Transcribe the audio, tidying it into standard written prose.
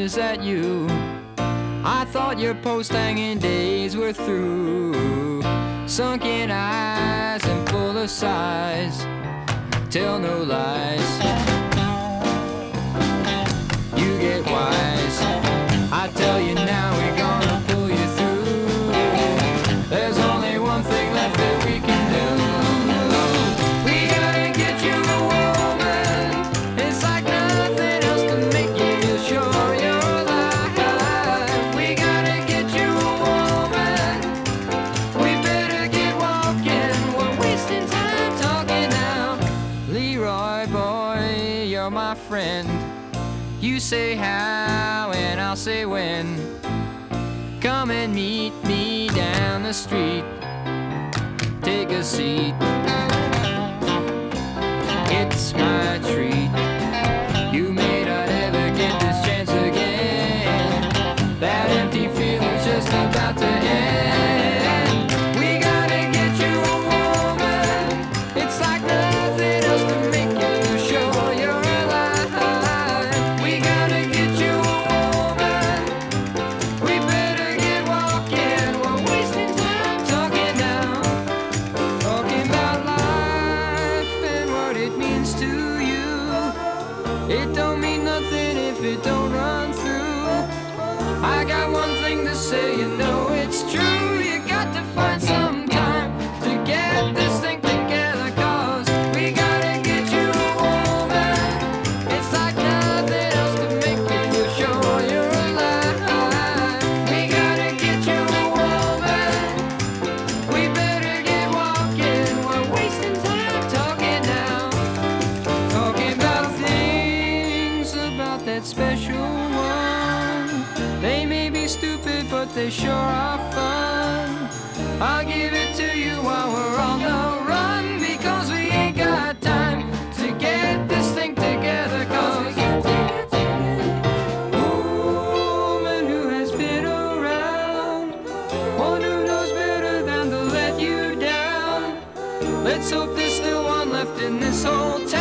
is that you? I thought your post-hanging days were through. Sunken eyes and full of sighs, tell no lies. You get wise. I tell you now, we're gonna pull you through. There's only one thing left that we can do. We gotta get you a woman. It's like nothing else to make you feel sure you're alive. We gotta get you a woman. We better get walking. We're wasting time talking now. Leroy boy, you're my friend. You say how and I'll say when. Come and meet me down the street. Take a seat. It's my treat. You may not ever get this chance again. That empty feeling's just about to end. We gotta get you a woman. It's like nothing else to make you sure you're alive. We gotta get you a woman. We better get walking. We're wasting time talking now. Talking about life and what it means to you. It don't mean nothing if it don't run through. I got one thing to say, you know it's true. You got to find some time to get this thing together, 'cause we gotta get you a woman. It's like nothing else to make you feel sure you're alive. We gotta get you a woman. We better get walking. We're wasting time talking now. Talking about things about that special one. They may be stupid, but they sure are fun. I'll give it to you while we're on the run, because we ain't got time to get this thing together. 'Cause woman who has been around, one who knows better than to let you down. Let's hope there's still one left in this whole town.